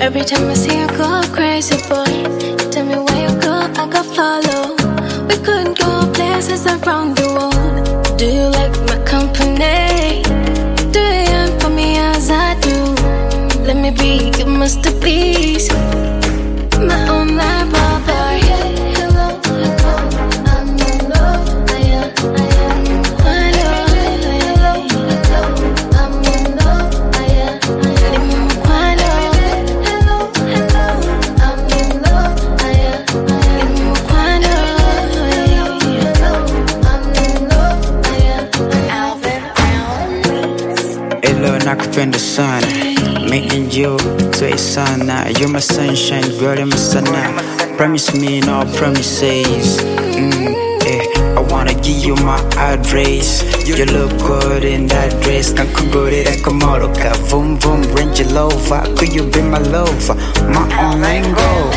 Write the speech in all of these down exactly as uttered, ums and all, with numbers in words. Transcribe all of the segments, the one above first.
Every time I see you go crazy, boy. You tell me where you go, I go follow. We couldn't go places around the world. Do you like my company? Do you yearn for me as I do? Let me be your masterpiece, my own library. Hello, hello, I'm in love. I am, I am. Hello, hello, hello, I'm in love. I am, I am. Hello, hello, hello, I'm in love. I am, I am. Hello, hello, I'm in love. I am, Alvin Brown. Hello, nakupenda sana. Making you sweet sana. You're my sunshine, girl, you're my sana. Promise me no promises. Mm, eh. I wanna give you my address. You look good in that dress. Can go to that komodo ka. Boom boom, Range Rover. Could you be my lover? My online goal.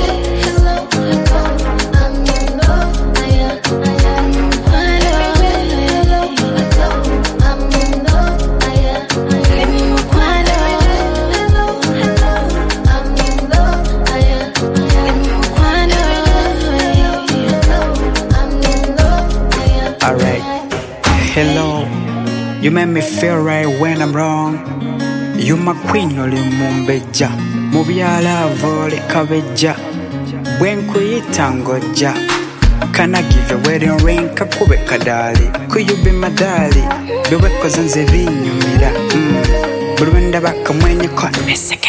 Alright, hello. You make me feel right when I'm wrong. You my queen, oli mumbeja. Mubyala vole kabeja. Bwenkuyita ngoja. Can I give you a wedding ring? Kakube kadali. Could you be my darling? Beweko zanze binyumira. Mm. Bulwenda baka mwenye kwa.